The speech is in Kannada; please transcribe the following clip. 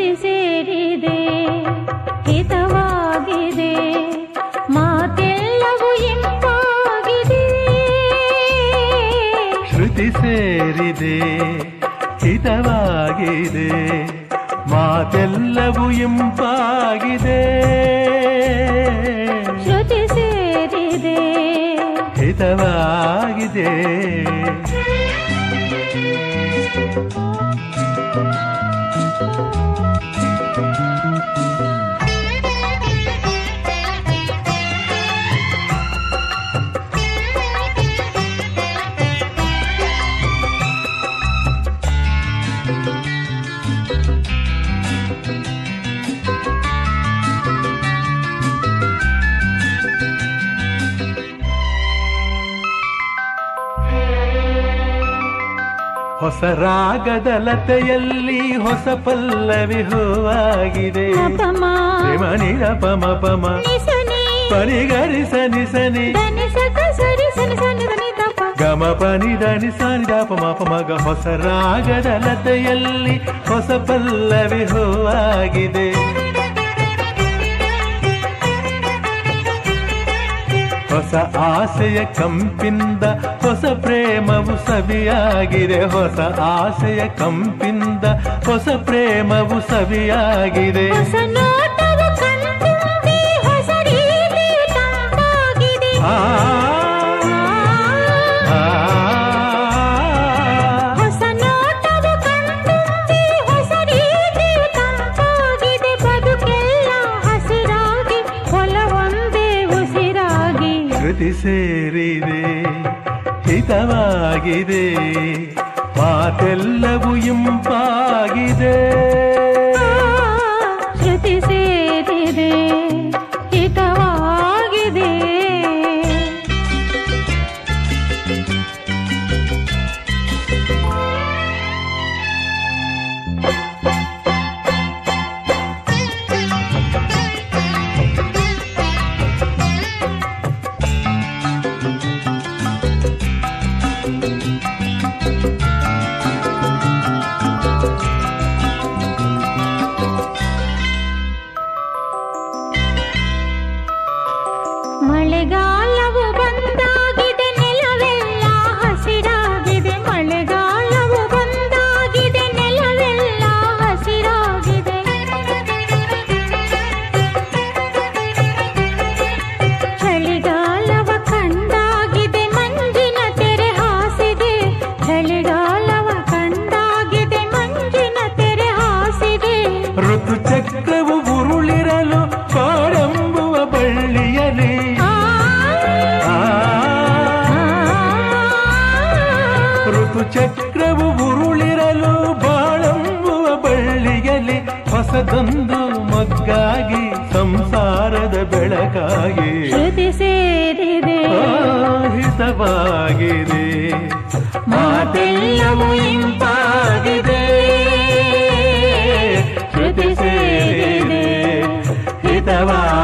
ಶ್ರುತಿ ಸೇರಿದೆ ಹಿತವಾಗಿದೆ ಮಾತೆಲ್ಲವೂ ಇಂಪಾಗಿದೆ. ಶ್ರುತಿ ಸೇರಿದೆ ಹಿತವಾಗಿದೆ ಮಾತೆಲ್ಲವೂ ಇಂಪಾಗಿದೆ. ಶ್ರುತಿ ಸೇರಿದೆ ಹಿತವಾಗಿದೆ. ಹೊಸ ರಾಗದ ಲತೆಯಲ್ಲಿ ಹೊಸ ಪಲ್ಲವಿ ಹೂವಾಗಿದೆ. ಶ್ರೀಮನಿರ ಪಮ ಪಮ ಪರಿಗರಿ ಸನಿ ಸನಿ ಗಮ ಪನಿ ಧನಿ ಸನಿ ದ ಪಮ ಪಮಗ. ಹೊಸ ರಾಗದ ಲತೆಯಲ್ಲಿ ಹೊಸ ಪಲ್ಲವಿ ಹೂವಾಗಿದೆ. ಹೊಸ ಆಸೆಯ ಕಂಪಿಂದ ಹೊಸ ಪ್ರೇಮವು ಸವಿಯಾಗಿದೆ. ಹೊಸ ಆಸೆಯ ಕಂಪಿಂದ ಹೊಸ ಪ್ರೇಮವು ಸವಿಯಾಗಿದೆ. ಹೊಸ ನೋಟವು ಕಣ್ತುಂಬಿ ಹೊಸ ರೀತಿ ತಂಪಾಗಿದೆ. ಹೊಸ ನೋಟವು ಕಣ್ತುಂಬಿ ಹೊಸ ರೀತಿ ತಂಪಾಗಿದೆ. ಬದುಕೆಲ್ಲ ಹಸಿರಾಗಿ ಹೊಲವೊಂದೇ ಉಸಿರಾಗಿ. ಶ್ರುತಿ ಸೇರಿದೆ ಹಿತವಾಗಿದೆ ಮಾತೆಲ್ಲವೂ ಇಂಪಾಗಿದೆ. ಶ್ರುತಿ ಸೇರಿದೆ ಹಿತವಾಗಿದೆ. ಮಳೆಗಾಲವು ಬಂದಾಗಿದೆ ನೆಲವೆಲ್ಲ ಹಸಿರಾಗಿದೆ. ಮಳೆಗಾಲವು ಬಂದಾಗಿದೆ ನೆಲವೆಲ್ಲ ಹಸಿರಾಗಿದೆ. ಚಳಿಗಾಲವ ಕಂಡಾಗಿದೆ ಮಂಜಿನ ತೆರೆ ಹಾಸಿದೆ. ಚಳಿಗಾಲವ ಕಂಡಾಗಿದೆ ಮಂಜಿನ ತೆರೆ ಹಾಸಿದೆ. ಋತು ಚಕ್ರವು ಉರುಳಿರಲು ಕಾಡೆಂಬುವ ಬಳ್ಳಿಯಲಿ. ಋತು ಚಕ್ರವು ಉರುಳಿರಲು ಬಾಳೆಂಬುವ ಬಳ್ಳಿಯಲಿ. ಹೊಸದೊಂದು ಮೊಗ್ಗಾಗಿ ಸಂಸಾರದ ಬೆಳಕಾಗಿ. ಶ್ರುತಿ ಸೇರಿದೆ ಹಿತವಾಗಿದೆ ಮಾತೆಲ್ಲವೂ ಇಂಪಾಗಿದೆ. ಶ್ರುತಿ ಸೇರಿದೆ ಹಿತವಾಗಿದೆ.